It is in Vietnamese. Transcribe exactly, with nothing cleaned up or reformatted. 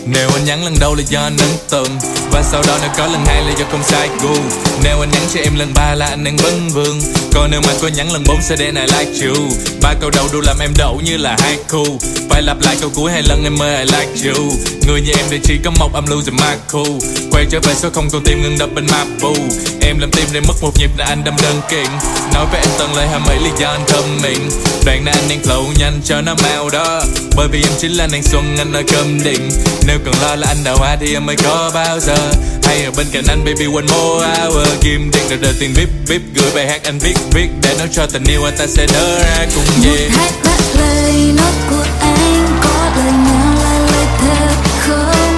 Nếu anh nhắn lần đầu là do anh ấn tượng, và sau đó nếu có lần hai là do không sai gu. Nếu anh nhắn cho em lần ba là anh đang vấn vương, còn nếu mà có nhắn lần bốn sẽ để I like you. Ba câu đầu đủ làm em đậu như là haiku, phải lặp lại câu cuối hai lần em ơi I like you. Người như em thì chỉ có một âm lưu rồi Marco, quay trở về số không còn tim ngừng đập bên Mapu. Em làm tim để mất một nhịp là anh đâm đơn kiện, nói với em tận lời hàm ấy lý do anh thơm miệng. Đoạn này anh đang flow nhanh cho nó mau đó, bởi vì em chính là nàng xuân anh ở cơm điện. Nếu cần lo là anh đào hoa thì em mới có bao giờ, hay ở bên cạnh anh baby one more hour. Kim tiền đời đời tiền vip vip, gửi bài hát anh viết viết để nói cho tình yêu anh ta sẽ nở ra cùng về. Một hát bắt lời nói của anh có lời nào là lời thật.